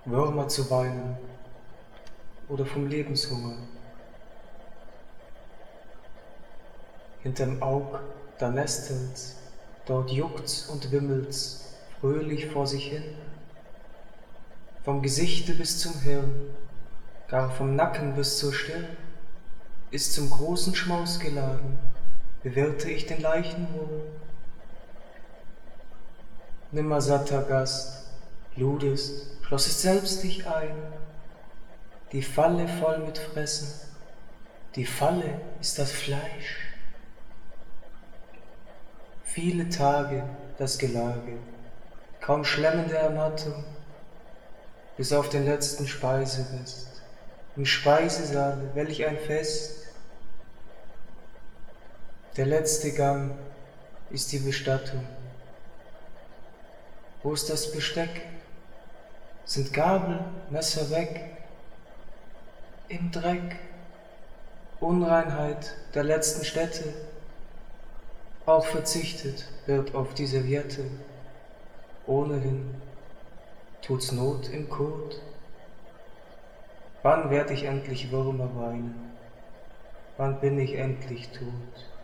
Würmer zu weinen oder vom Lebenshunger. Hinterm Aug, da nestelt's, dort juckt's und wimmelt's fröhlich vor sich hin. Vom Gesichte bis zum Hirn, gar vom Nacken bis zur Stirn, ist zum großen Schmaus geladen, bewirte ich den Leichenwurm. Nimmersatter Gast, ludest, schlossest selbst dich ein, die Falle voll mit Fressen, die Falle ist das Fleisch. Viele Tage das Gelage, kaum schlemmende Ermattung, bis auf den letzten Speiserest. Im Speisesaale, welch ein Fest. Der letzte Gang ist die Bestattung. Wo ist das Besteck? Sind Gabel, Messer weg? Im Dreck, Unreinheit der letzten Stätte. Auch verzichtet wird auf die Serviette. Ohnehin tut's Not im Kot. Wann werd ich endlich Würmer weinen? Wann bin ich endlich tot?